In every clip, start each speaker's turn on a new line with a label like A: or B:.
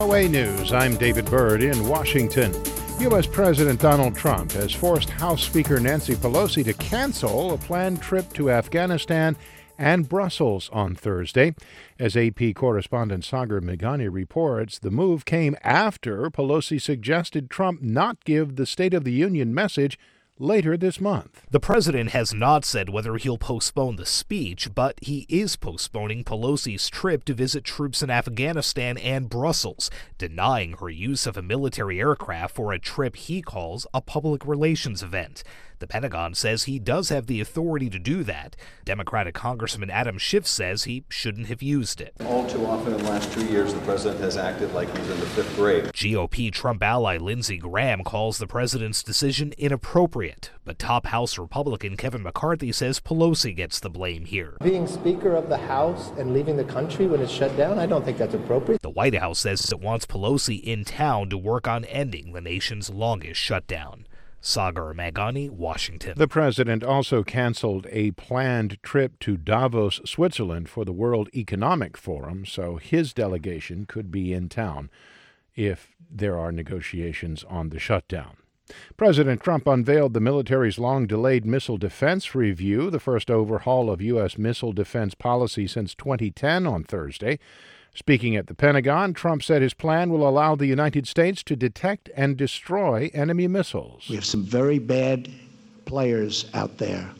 A: VOA News, I'm David Byrd in Washington. U.S. President Donald Trump has forced House Speaker Nancy Pelosi to cancel a planned trip to Afghanistan and Brussels on Thursday. As AP correspondent Sagar Meghani reports, the move came after Pelosi suggested Trump not give the State of the Union message later this month.
B: The president has not said whether he'll postpone the speech, but he is postponing Pelosi's trip to visit troops in Afghanistan and Brussels, denying her use of a military aircraft for a trip he calls a public relations event. The Pentagon says he does have the authority to do that. Democratic Congressman Adam Schiff says he shouldn't have used it.
C: All too often in the last 2 years, the president has acted like he's in the fifth grade.
B: GOP Trump ally Lindsey Graham calls the president's decision inappropriate, but top House Republican Kevin McCarthy says Pelosi gets the blame here.
D: Being Speaker of the House and leaving the country when it's shut down, I don't think that's appropriate.
B: The White House says it wants Pelosi in town to work on ending the nation's longest shutdown. Sagar Meghani, Washington.
A: The president also canceled a planned trip to Davos, Switzerland for the World Economic Forum, so his delegation could be in town if there are negotiations on the shutdown. President Trump unveiled the military's long-delayed missile defense review, the first overhaul of U.S. missile defense policy since 2010 on Thursday. Speaking at the Pentagon, Trump said his plan will allow the United States to detect and destroy enemy missiles.
E: We have some very bad players out there,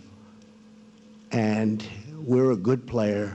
E: and we're a good player,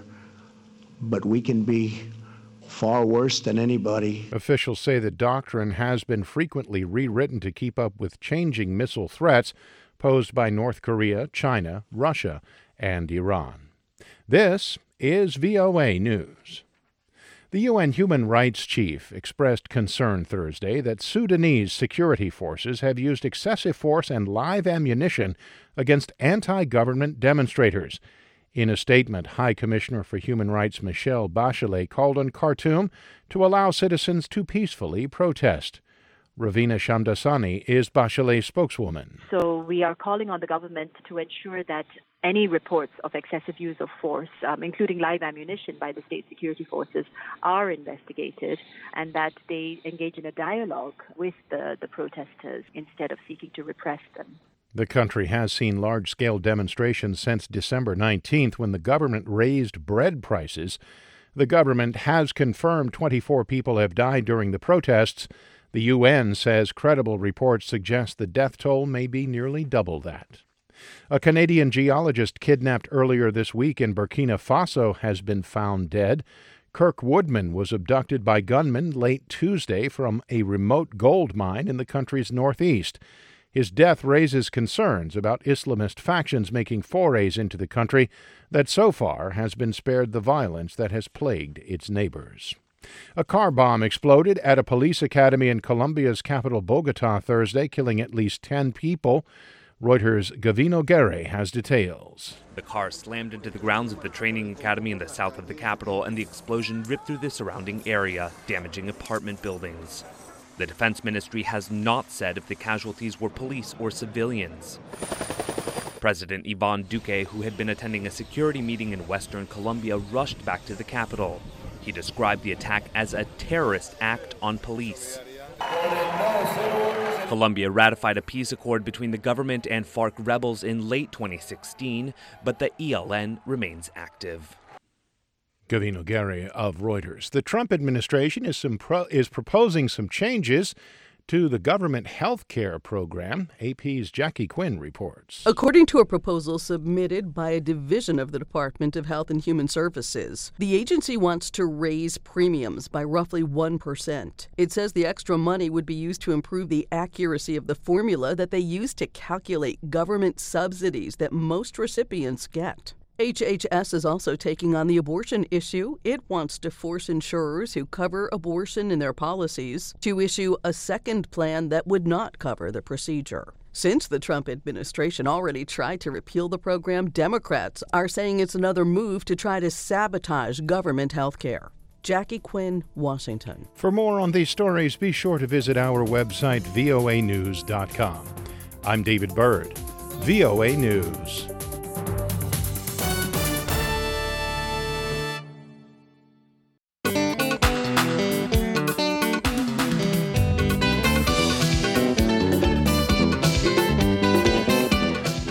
E: but we can be far worse than anybody.
A: Officials say the doctrine has been frequently rewritten to keep up with changing missile threats posed by North Korea, China, Russia, and Iran. This is VOA News. The UN Human Rights Chief expressed concern Thursday that Sudanese security forces have used excessive force and live ammunition against anti-government demonstrators. In a statement, High Commissioner for Human Rights Michelle Bachelet called on Khartoum to allow citizens to peacefully protest. Ravina Shamdasani is Bachelet's spokeswoman.
F: So we are calling on the government to ensure that any reports of excessive use of force, including live ammunition by the state security forces, are investigated and that they engage in a dialogue with the protesters instead of seeking to repress them.
A: The country has seen large-scale demonstrations since December 19th when the government raised bread prices. The government has confirmed 24 people have died during the protests. The UN says credible reports suggest the death toll may be nearly double that. A Canadian geologist kidnapped earlier this week in Burkina Faso has been found dead. Kirk Woodman was abducted by gunmen late Tuesday from a remote gold mine in the country's northeast. His death raises concerns about Islamist factions making forays into the country that so far has been spared the violence that has plagued its neighbors. A car bomb exploded at a police academy in Colombia's capital Bogota Thursday, killing at least 10 people. Reuters' Gavino Guerre has details.
G: The car slammed into the grounds of the training academy in the south of the capital, and the explosion ripped through the surrounding area, damaging apartment buildings. The defense ministry has not said if the casualties were police or civilians. President Ivan Duque, who had been attending a security meeting in western Colombia, rushed back to the capital. He described the attack as a terrorist act on police. Colombia ratified a peace accord between the government and FARC rebels in late 2016, but the ELN remains active.
A: Gavino Guerre of Reuters. The Trump administration is proposing some changes to the government health care program. AP's Jackie Quinn reports.
H: According to a proposal submitted by a division of the Department of Health and Human Services, the agency wants to raise premiums by roughly 1%. It says the extra money would be used to improve the accuracy of the formula that they use to calculate government subsidies that most recipients get. HHS is also taking on the abortion issue. It wants to force insurers who cover abortion in their policies to issue a second plan that would not cover the procedure. Since the Trump administration already tried to repeal the program, Democrats are saying it's another move to try to sabotage government health care. Jackie Quinn, Washington.
A: For more on these stories, be sure to visit our website, voanews.com. I'm David Byrd, VOA News.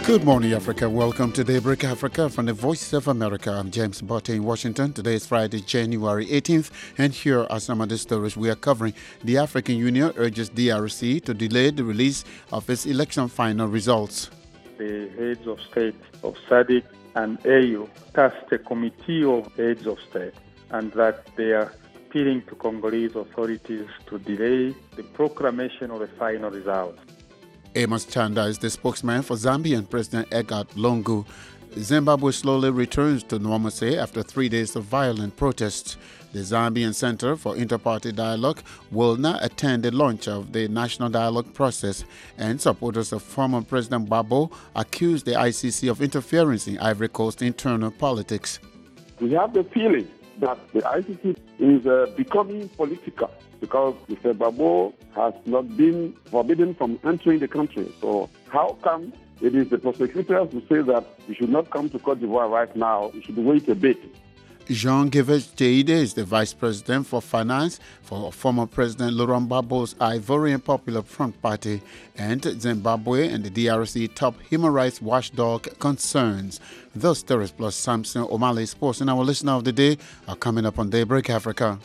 I: Good morning, Africa. Welcome to Daybreak Africa from the Voice of America. I'm James Botte in Washington. Today is Friday, January 18th, and here are some of the stories we are covering. The African Union urges DRC to delay the release of its election final results.
J: The heads of state of SADC and AU tasked a committee of heads of state, and that they are appealing to Congolese authorities to delay the proclamation of the final results.
I: Amos Chanda is the spokesman for Zambian President Edgar Lungu. Zimbabwe slowly returns to normalcy after 3 days of violent protests. The Zambian Center for Inter-Party Dialogue will now attend the launch of the national dialogue process, and supporters of former President Gbagbo accuse the ICC of interference in Ivory Coast internal politics.
K: We have the feeling that the ICC is becoming political, because Mr. Gbagbo has not been forbidden from entering the country. So how come it is the prosecutors who say that we should not come to Cote d'Ivoire right now, we should wait a bit?
I: Jean-Georges Teide is the Vice President for Finance for former President Laurent Gbagbo's Ivorian Popular Front Party, and Zimbabwe and the DRC top human rights watchdog concerns. Those stories plus Samson O'Malley Sports and our listener of the day are coming up on Daybreak Africa.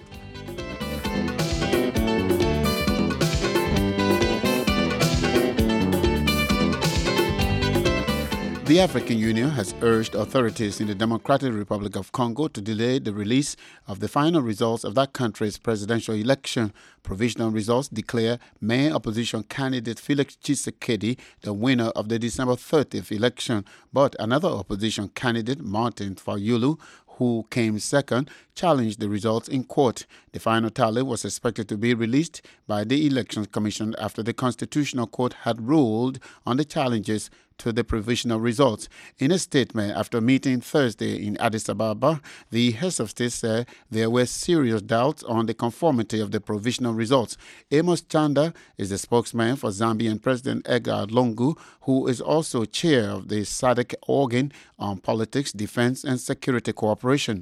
I: The African Union has urged authorities in the Democratic Republic of Congo to delay the release of the final results of that country's presidential election. Provisional results declare main opposition candidate Felix Tshisekedi the winner of the December 30th election, but another opposition candidate, Martin Fayulu, who came second, challenged the results in court. The final tally was expected to be released by the Election Commission after the Constitutional Court had ruled on the challenges to the provisional results. In a statement after meeting Thursday in Addis Ababa, the heads of state said there were serious doubts on the conformity of the provisional results. Amos Chanda is the spokesman for Zambian President Edgar Lungu, who is also chair of the SADC organ on politics, defense, and security cooperation.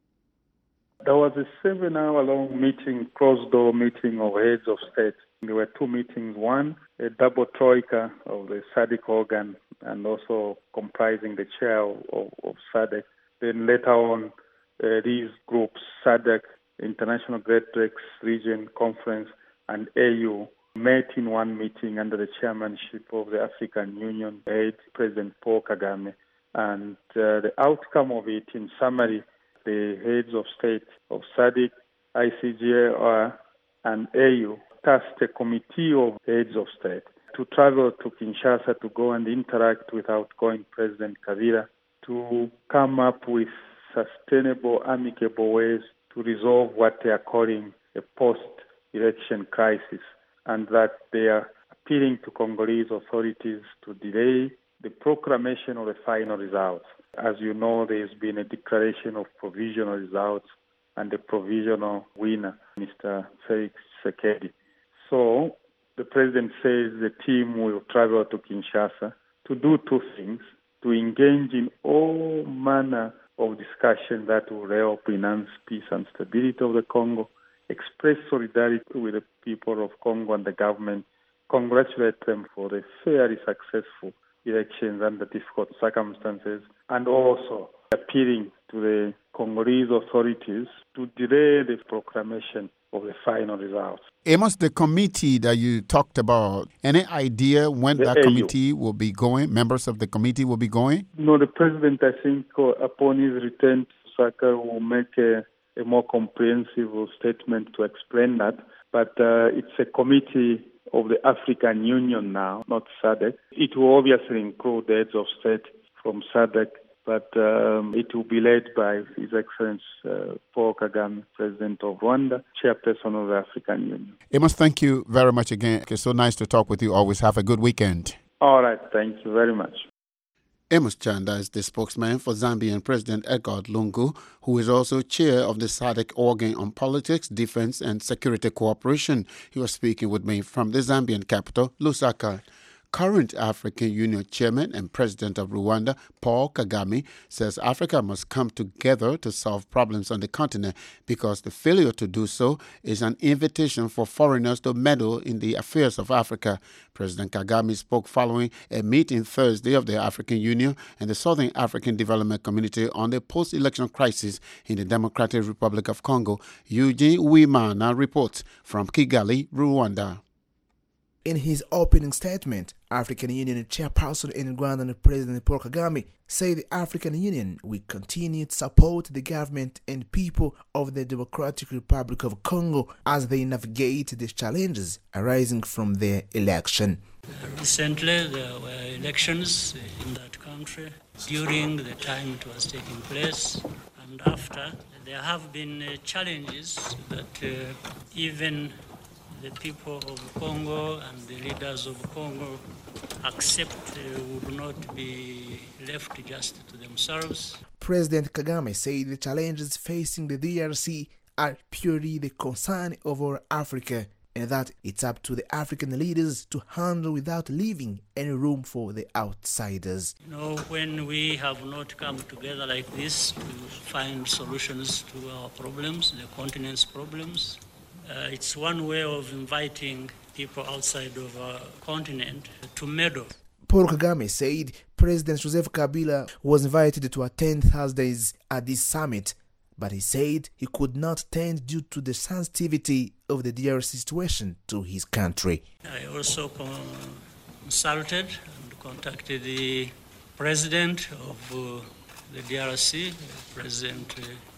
J: There was a 7-hour-long meeting, closed-door meeting of heads of state. There were two meetings, one, a double troika of the SADC organ and also comprising the chair of SADC. Then later on, these groups, SADC, International Great Lakes Region Conference, and AU, met in one meeting under the chairmanship of the African Union head, President Paul Kagame. And the outcome of it, in summary, the heads of state of SADC, ICGLR, and AU tasked a committee of heads of state to travel to Kinshasa to go and interact with outgoing President Kabila to come up with sustainable, amicable ways to resolve what they are calling a post-election crisis, and that they are appealing to Congolese authorities to delay the proclamation of the final results. As you know, there has been a declaration of provisional results and the provisional winner, Mr. Felix Tshisekedi. So the president says the team will travel to Kinshasa to do two things: to engage in all manner of discussion that will help enhance peace and stability of the Congo, express solidarity with the people of Congo and the government, congratulate them for the fairly successful elections under difficult circumstances, and also appealing to the Congolese authorities to delay the proclamation of the final results.
I: Amos, the committee that you talked about, any idea when that committee will be going? Members of the committee will be going?
J: No, the president, I think, upon his return to Osaka, will make a more comprehensive statement to explain that. But it's a committee of the African Union now, not SADC. It will obviously include the heads of state from SADC, but it will be led by His Excellency Paul Kagame, President of Rwanda, Chairperson of the African Union.
I: Amos, thank you very much again. It's so nice to talk with you. Always have a good weekend.
J: All right, thank you very much.
I: Amos Chanda is the spokesman for Zambian President Edgar Lungu, who is also chair of the SADC organ on politics, defense, and security cooperation. He was speaking with me from the Zambian capital, Lusaka. Current African Union Chairman and President of Rwanda, Paul Kagame, says Africa must come together to solve problems on the continent because the failure to do so is an invitation for foreigners to meddle in the affairs of Africa. President Kagame spoke following a meeting Thursday of the African Union and the Southern African Development Community on the post-election crisis in the Democratic Republic of Congo. Eugene Uwimana reports from Kigali, Rwanda.
L: In his opening statement, African Union Chairperson in Rwanda, President Paul Kagame, said the African Union will continue to support the government and people of the Democratic Republic of Congo as they navigate the challenges arising from their election.
M: Recently, there were elections in that country. During the time it was taking place and after, there have been challenges that even the people of Congo and the leaders of Congo accept would not be left just to themselves.
L: President Kagame said the challenges facing the DRC are purely the concern of our Africa and that it's up to the African leaders to handle without leaving any room for the outsiders.
M: You know, when we have not come together like this to find solutions to our problems, the continent's problems, it's one way of inviting people outside of our continent to meddle.
L: Paul Kagame said President Joseph Kabila was invited to attend Thursdays at this summit, but he said he could not attend due to the sensitivity of the DRC situation to his country.
M: I also consulted and contacted the president of the DRC, President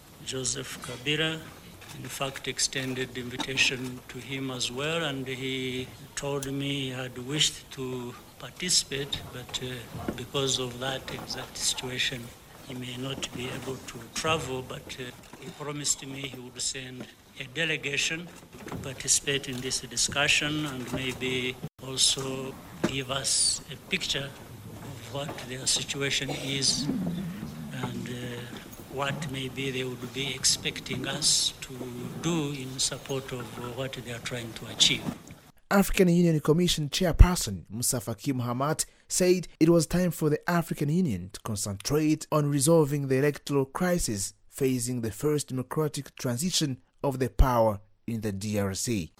M: Joseph Kabila. In fact, extended the invitation to him as well, and he told me he had wished to participate, but because of that exact situation, he may not be able to travel, but he promised me he would send a delegation to participate in this discussion and maybe also give us a picture of what their situation is and what maybe they would be expecting us to do in support of what they are trying to achieve.
L: African Union Commission Chairperson Musa Faki Mahamat said it was time for the African Union to concentrate on resolving the electoral crisis facing the first democratic transition of the power in the DRC.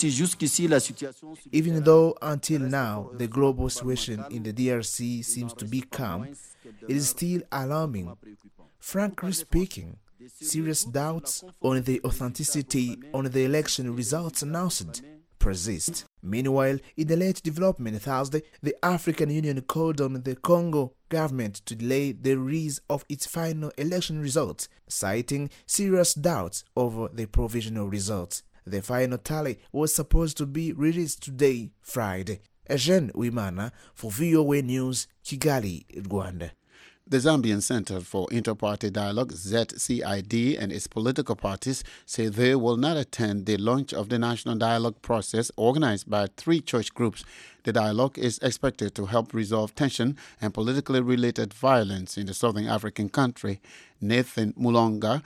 L: Even though until now the global situation in the DRC seems to be calm, it is still alarming. Frankly speaking, serious doubts on the authenticity of the election results announced persist. Meanwhile, in the late development Thursday, the African Union called on the Congo government to delay the release of its final election results, citing serious doubts over the provisional results. The final tally was supposed to be released today, Friday. Eugene Uwimana for VOA News, Kigali, Rwanda.
I: The Zambian Center for Inter-Party Dialogue, ZCID, and its political parties say they will not attend the launch of the national dialogue process organized by 3 church groups. The dialogue is expected to help resolve tension and politically related violence in the southern African country. Nathan Mulonga,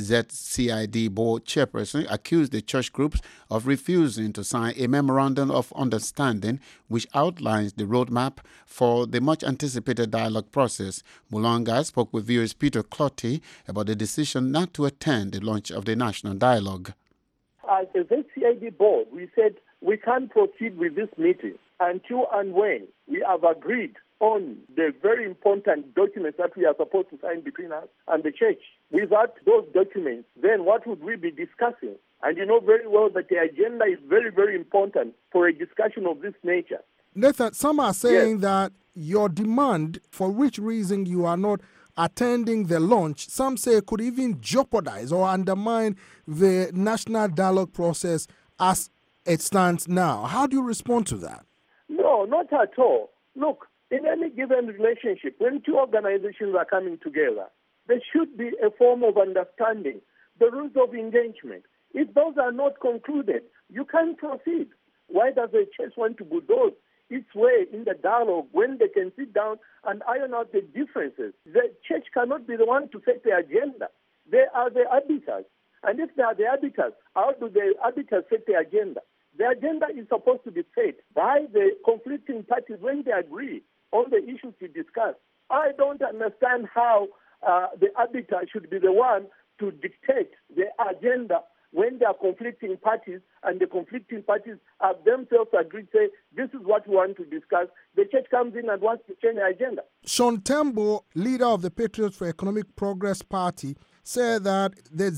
I: ZCID board chairperson, accused the church groups of refusing to sign a memorandum of understanding which outlines the roadmap for the much-anticipated dialogue process. Mulonga spoke with viewers Peter Clotty about the decision not to attend the launch of the national dialogue.
N: As a ZCID board, we said we can't proceed with this meeting until and when we have agreed on the very important documents that we are supposed to sign between us and the church. Without those documents, then what would we be discussing? And you know very well that the agenda is very, very important for a discussion of this nature.
O: Nathan, some are saying that your demand, for which reason you are not attending the launch, some say could even jeopardize or undermine the national dialogue process as it stands now. How do you respond to that?
N: No, not at all. Look, in any given relationship, when 2 organizations are coming together, there should be a form of understanding, the rules of engagement. If those are not concluded, you can't proceed. Why does the church want to bulldoze its way in the dialogue when they can sit down and iron out the differences? The church cannot be the one to set the agenda. They are the arbiters. And if they are the arbiters, how do the arbiters set the agenda? The agenda is supposed to be set by the conflicting parties when they agree on the issues to discuss. I don't understand how the arbiter should be the one to dictate the agenda when there are conflicting parties, and the conflicting parties have themselves agreed, say, this is what we want to discuss. The church comes in and wants to change the agenda.
O: Sean Tembo, leader of the Patriots for Economic Progress Party, said that the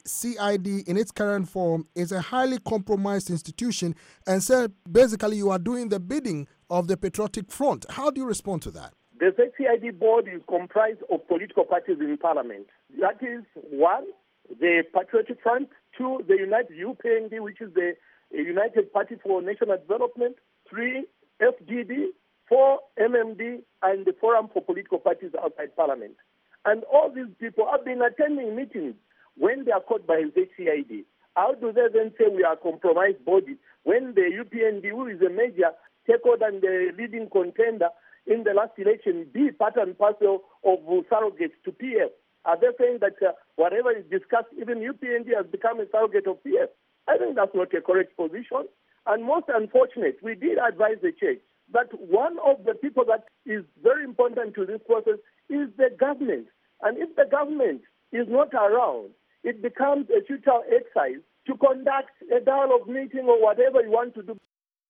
O: ZCID in its current form is a highly compromised institution, and said basically you are doing the bidding of the Patriotic Front. How do you respond to that?
N: The ZCID board is comprised of political parties in parliament. That is, 1, the Patriotic Front, 2, the United UPND, which is the United Party for National Development, 3, FDD, 4, MMD, and the Forum for Political Parties outside Parliament. And all these people have been attending meetings when they are caught by ZCID. How do they then say we are a compromised body when the UPND, who is a major stakeholder and the leading contender in the last election, be part and parcel of surrogates to PF? Are they saying that whatever is discussed, even UPND has become a surrogate of PF? I think that's not a correct position. And most unfortunate, we did advise the church that one of the people that is very important to this process is the government. And if the government is not around, it becomes a futile exercise to conduct a dialogue meeting or whatever you want to do.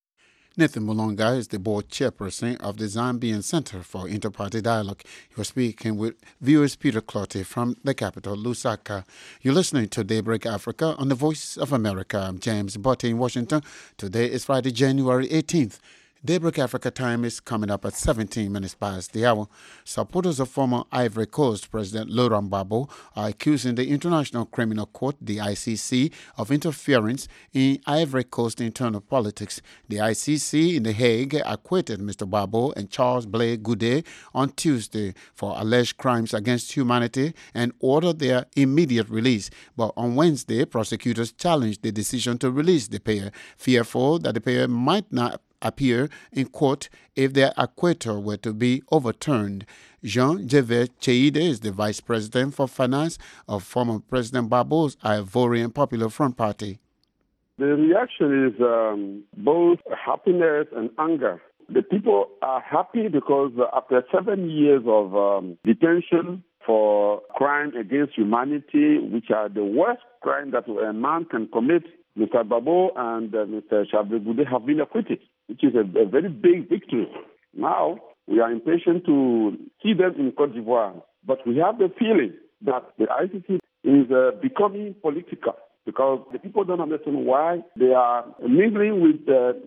I: Nathan Mulonga is the board chairperson of the Zambian Center for Interparty Dialogue. He was speaking with viewers Peter Clottey from the capital, Lusaka. You're listening to Daybreak Africa on the Voice of America. I'm James Botte in Washington. Today is Friday, January 18th. Daybreak Africa time is coming up at 17 minutes past the hour. Supporters of former Ivory Coast President Laurent Gbagbo are accusing the International Criminal Court, the ICC, of interference in Ivory Coast internal politics. The ICC in The Hague acquitted Mr. Gbagbo and Charles Blé Goudé on Tuesday for alleged crimes against humanity and ordered their immediate release. But on Wednesday, prosecutors challenged the decision to release the pair, fearful that the pair might not appear in court if their acquittal were to be overturned. Jean-Gervais Cheide is the vice president for finance of former President Gbagbo's Ivorian Popular Front Party.
K: The reaction is both happiness and anger. The people are happy because after 7 years of detention for crime against humanity, which are the worst crime that a man can commit, Mr. Gbagbo and Mr. Charles Blé Goudé have been acquitted, which is a very big victory. Now, we are impatient to see them in Côte d'Ivoire, but we have the feeling that the ICC is becoming political because the people don't understand why they are mingling with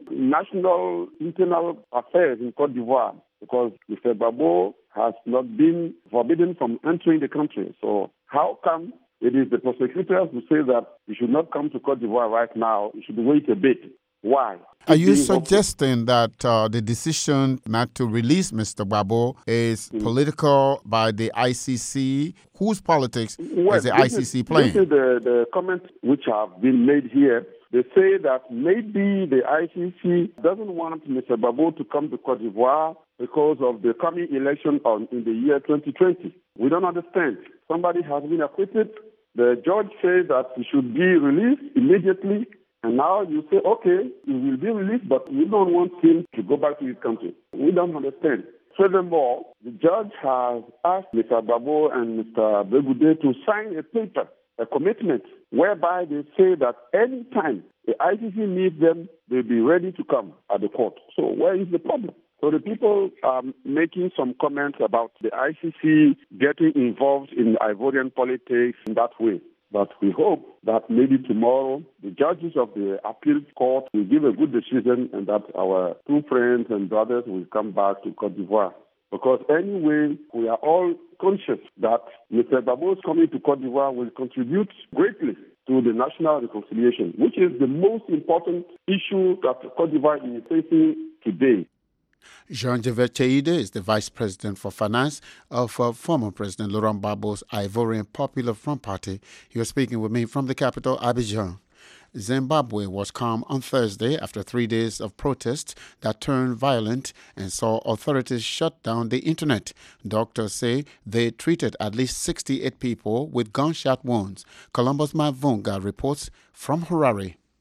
K: national internal affairs in Côte d'Ivoire, because Mr. Gbagbo has not been forbidden from entering the country. So how come it is the prosecutors who say that you should not come to Côte d'Ivoire right now, you should wait a bit? Why?
I: Are you suggesting that the decision not to release Mr. Gbagbo is political by the ICC? Whose politics is the ICC playing?
K: This is the comment which have been made here. They say that maybe the ICC doesn't want Mr. Gbagbo to come to Côte d'Ivoire because of the coming election in the year 2020. We don't understand. Somebody has been acquitted. The judge says that he should be released immediately. And now you say, okay, he will be released, but we don't want him to go back to his country. We don't understand. Furthermore, the judge has asked Mr. Gbagbo and Mr. Blé Goudé to sign a paper, a commitment, whereby they say that any time the ICC needs them, they'll be ready to come at the court. So where is the problem? So the people are making some comments about the ICC getting involved in Ivorian politics in that way. But we hope that maybe tomorrow the judges of the appeal court will give a good decision and that our two friends and brothers will come back to Côte d'Ivoire. Because anyway, we are all conscious that Mr. Gbagbo's coming to Côte d'Ivoire will contribute greatly to the national reconciliation, which is the most important issue that Côte d'Ivoire is facing today.
I: Jean-Gervais Cheide is the vice president for finance of former President Laurent Gbagbo's Ivorian Popular Front Party. He was speaking with me from the capital, Abidjan. Zimbabwe was calm on Thursday after 3 days of protests that turned violent and saw authorities shut down the internet. Doctors say they treated at least 68 people with gunshot wounds. Columbus Mavunga reports from Harare.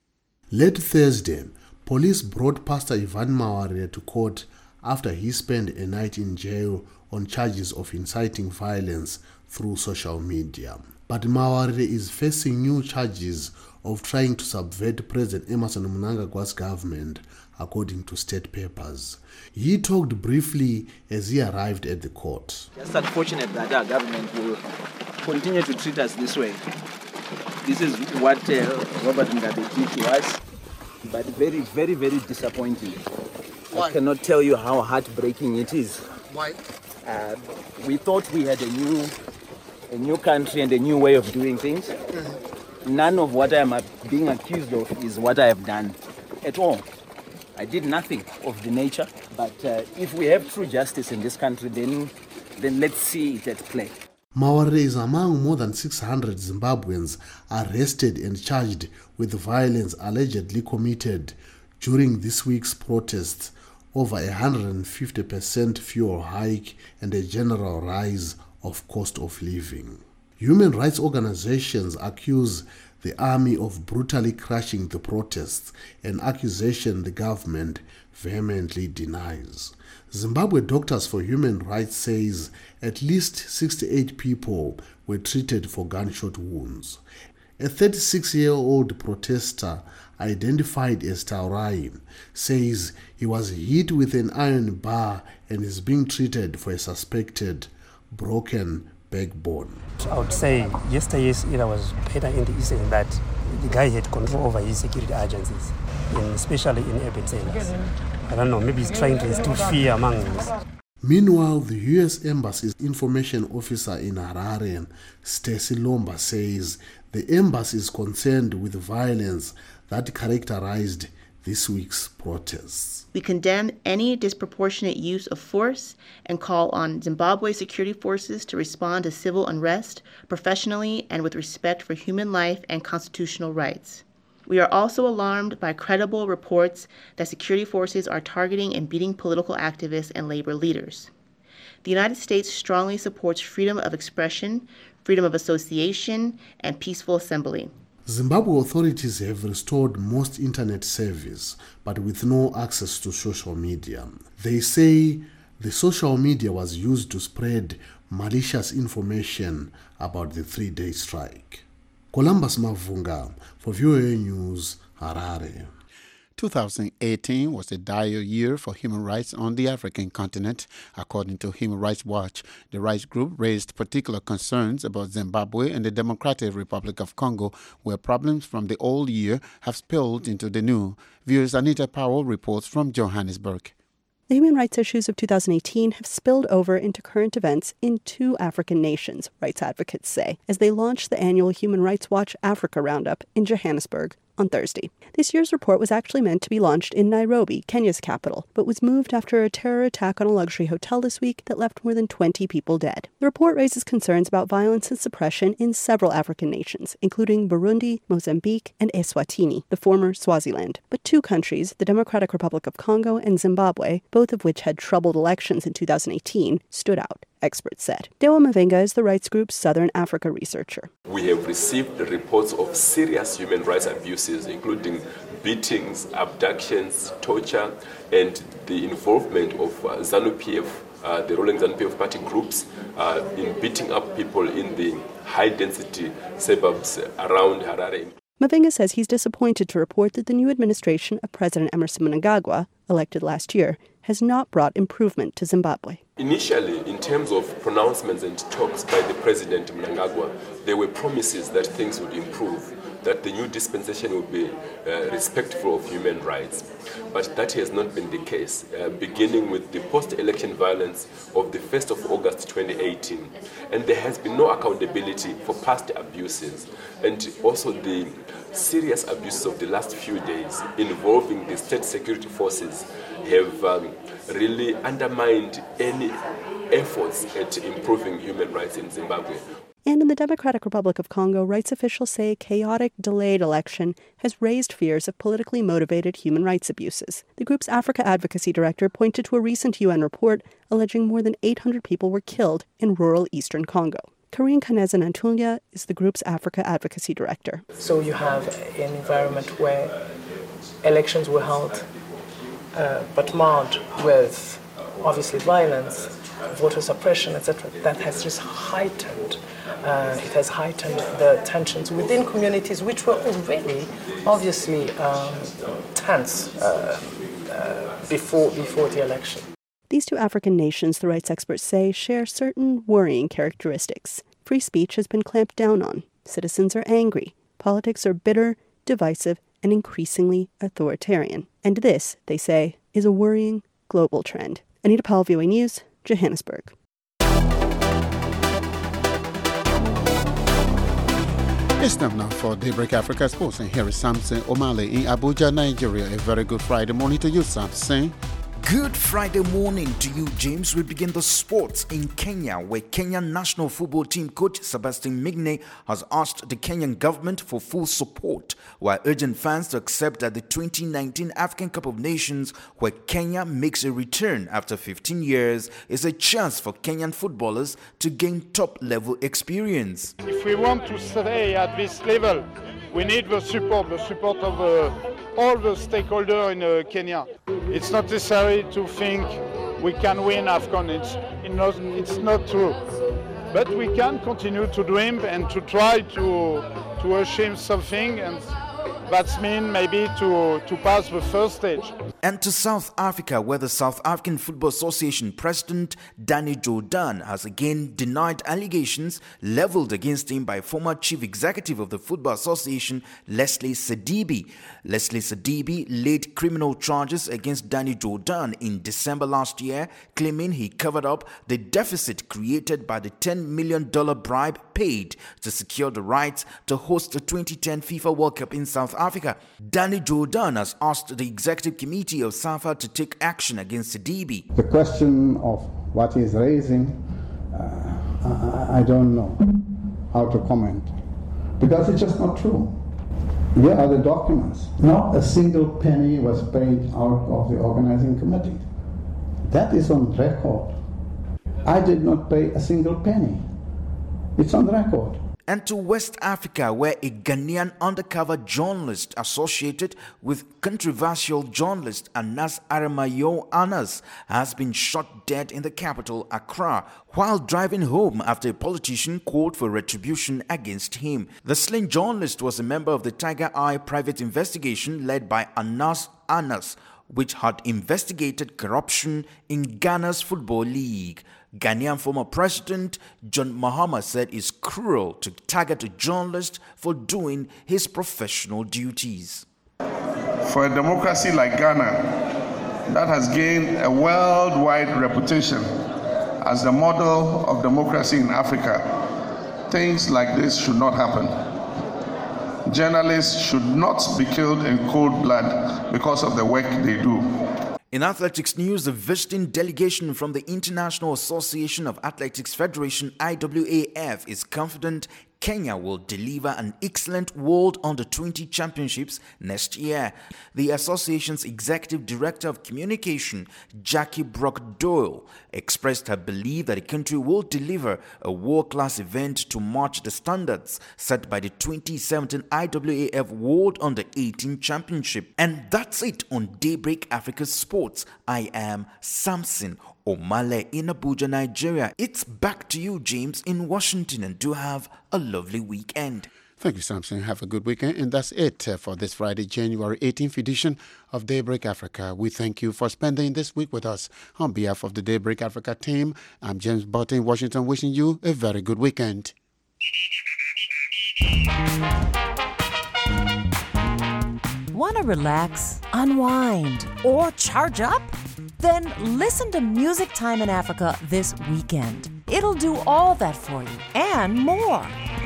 P: Late Thursday, police brought Pastor Ivan Mawarire to court after he spent a night in jail on charges of inciting violence through social media. But Mawarire is facing new charges of trying to subvert President Emmerson Mnangagwa's government, according to state papers. He talked briefly as he arrived at the court.
Q: It's unfortunate that our government will continue to treat us this way. This is what Robert Mugabe did to us, but very, very, very disappointing. Why? I cannot tell you how heartbreaking it is.
O: Why?
Q: We thought we had a new country and a new way of doing things. Mm-hmm. None of what I am being accused of is what I have done at all. I did nothing of the nature, but if we have true justice in this country, then let's see it at play.
P: Mawarire is among more than 600 Zimbabweans arrested and charged with violence allegedly committed during this week's protests over a 150% fuel hike and a general rise of cost of living. Human rights organizations accuse the army of brutally crushing the protests, an accusation the government vehemently denies. Zimbabwe Doctors for Human Rights says at least 68 people were treated for gunshot wounds. A 36-year-old protester identified as Taurai says he was hit with an iron bar and is being treated for a suspected broken backbone.
R: I would say yesterday's era was better in the sense that the guy had control over his security agencies, especially in urban centers. I don't know, maybe he's trying to instill fear among us.
P: Meanwhile, the U.S. Embassy's information officer in Harare, Stacy Lomba, says the embassy is concerned with the violence that characterized this week's protests.
S: We condemn any disproportionate use of force and call on Zimbabwe security forces to respond to civil unrest professionally and with respect for human life and constitutional rights. We are also alarmed by credible reports that security forces are targeting and beating political activists and labor leaders. The United States strongly supports freedom of expression, freedom of association, and peaceful assembly.
P: Zimbabwe authorities have restored most internet service, but with no access to social media. They say the social media was used to spread malicious information about the 3-day strike. Columbus Mavunga for VOA News, Harare.
I: 2018 was a dire year for human rights on the African continent. According to Human Rights Watch, the rights group raised particular concerns about Zimbabwe and the Democratic Republic of Congo, where problems from the old year have spilled into the new. Viewers Anita Powell reports from Johannesburg.
T: The human rights issues of 2018 have spilled over into current events in 2 African nations, rights advocates say, as they launch the annual Human Rights Watch Africa Roundup in Johannesburg on Thursday. This year's report was actually meant to be launched in Nairobi, Kenya's capital, but was moved after a terror attack on a luxury hotel this week that left more than 20 people dead. The report raises concerns about violence and suppression in several African nations, including Burundi, Mozambique, and Eswatini, the former Swaziland. But 2 countries, the Democratic Republic of Congo and Zimbabwe, both of which had troubled elections in 2018, stood out, experts said. Dewa Mavenga is the rights group's Southern Africa researcher.
U: We have received reports of serious human rights abuses, including beatings, abductions, torture, and the involvement of ZANU-PF, the ruling ZANU-PF party groups, in beating up people in the high-density suburbs around Harare.
T: Mavenga says he's disappointed to report that the new administration of President Emmerson Mnangagwa, elected last year, has not brought improvement to Zimbabwe.
U: Initially, in terms of pronouncements and talks by the President Mnangagwa, there were promises that things would improve, that the new dispensation would be respectful of human rights. But that has not been the case, beginning with the post-election violence of the 1st of August 2018. And there has been no accountability for past abuses, and also the serious abuses of the last few days involving the state security forces have really undermined any efforts at improving human rights in Zimbabwe.
T: And in the Democratic Republic of Congo, rights officials say a chaotic, delayed election has raised fears of politically motivated human rights abuses. The group's Africa Advocacy Director pointed to a recent UN report alleging more than 800 people were killed in rural eastern Congo. Karine Kaneza-Nantunya is the group's Africa Advocacy Director.
C: So you have an environment where elections were held, but marred with obviously violence, voter suppression, etc. That has just heightened. It has heightened the tensions within communities which were already obviously tense before the election.
T: These two African nations, the rights experts say, share certain worrying characteristics. Free speech has been clamped down on. Citizens are angry. Politics are bitter, divisive, and increasingly authoritarian. And this, they say, is a worrying global trend. Anita Powell, VOA News, Johannesburg.
I: It's time now for Daybreak Africa Sports, and here is Samson O'Malley in Abuja, Nigeria. A very good Friday morning to you, Samson.
V: Good Friday morning to you, James. We begin the sports in Kenya, where Kenyan national football team coach Sebastian Migne has asked the Kenyan government for full support, while urging fans to accept that the 2019 African Cup of Nations, where Kenya makes a return after 15 years, is a chance for Kenyan footballers to gain top-level experience.
W: If we want to stay at this level, we need the support of all the stakeholders in Kenya. It's not necessary to think we can win AFCON. It's not true. But we can continue to dream and to try to achieve something, and that's mean maybe to pass the first stage.
V: And to South Africa, where the South African Football Association president Danny Jordan has again denied allegations leveled against him by former chief executive of the Football Association, Leslie Sedibi. Leslie Sedibi laid criminal charges against Danny Jordan in December last year, claiming he covered up the deficit created by the $10 million bribe paid to secure the rights to host the 2010 FIFA World Cup in South Africa. Danny Jordan has asked the executive committee of SAFA to take action against Sedibi.
X: The question of what he's raising, I don't know how to comment, because it's just not true. Here are the documents. Not a single penny was paid out of the organizing committee. That is on record. I did not pay a single penny. It's on record.
V: And to West Africa, where a Ghanaian undercover journalist associated with controversial journalist Anas Aramayo Anas has been shot dead in the capital, Accra, while driving home after a politician called for retribution against him. The slain journalist was a member of the Tiger Eye private investigation led by Anas Anas, which had investigated corruption in Ghana's Football League. Ghanaian former president John Mahama said it's cruel to target a journalist for doing his professional duties.
Y: For a democracy like Ghana, that has gained a worldwide reputation as the model of democracy in Africa, things like this should not happen. Journalists should not be killed in cold blood because of the work they do.
V: In athletics news, the visiting delegation from the International Association of Athletics Federation, IAAF, is confident Kenya will deliver an excellent World Under-20 Championships next year. The association's executive director of communication, Jackie Brock-Doyle, expressed her belief that the country will deliver a world-class event to match the standards set by the 2017 IAAF World Under-18 Championship. And that's it on Daybreak Africa Sports. I am Samson O'Malley in Abuja, Nigeria. It's back to you, James, in Washington, and do have a lovely weekend.
I: Thank you, Samson. Have a good weekend. And that's it for this Friday, January 18th edition of Daybreak Africa. We thank you for spending this week with us. On behalf of the Daybreak Africa team, I'm James Button in Washington, wishing you a very good weekend.
Z: Want to relax, unwind, or charge up? Then listen to Music Time in Africa this weekend. It'll do all that for you and more.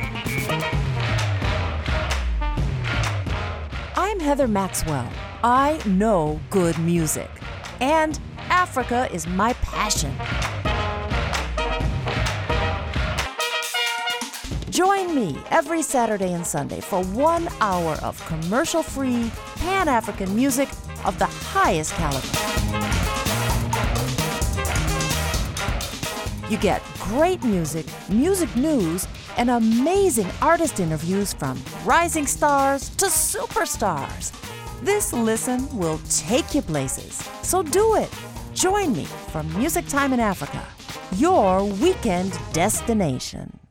Z: I'm Heather Maxwell. I know good music, and Africa is my passion. Join me every Saturday and Sunday for 1 hour of commercial-free Pan-African music of the highest caliber. You get great music, music news, and amazing artist interviews from rising stars to superstars. This listen will take you places. So do it. Join me for Music Time in Africa, your weekend destination.